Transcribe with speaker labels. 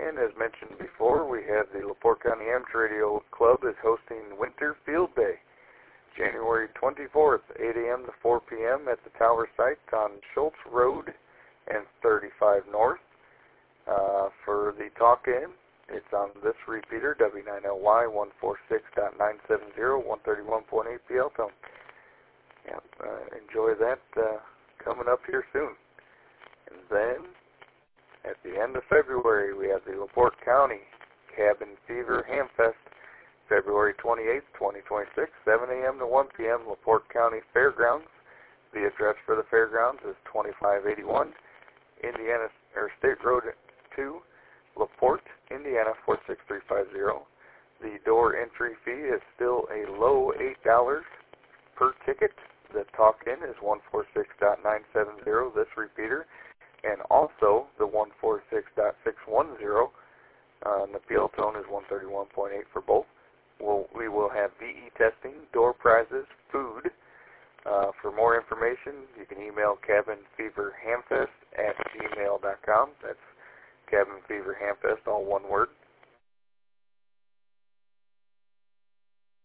Speaker 1: And as mentioned before, we have the LaPorte County Amateur Radio Club is hosting Winter Field Day, January 24th, 8 a.m. to 4 p.m. at the Tower site on Schultz Road and 35 North. For the talk-in, it's on this repeater, W9LY 146.970, 131.8 PL tone. Yep, enjoy that coming up here soon. And then, at the end of February, we have the LaPorte County Cabin Fever Hamfest, February 28th, 2026, 7 a.m. to 1 p.m., LaPorte County Fairgrounds. The address for the fairgrounds is 2581 Indiana State Road 2, LaPorte, Indiana 46350. The door entry fee is still a low $8 per ticket. The talk-in is 146.970, this repeater, and also the 146.610. The PL tone is 131.8 for both. We will have VE testing, door prizes, food. For more information, you can email cabinfeverhamfest@gmail.com. That's cabinfeverhamfest, all one word.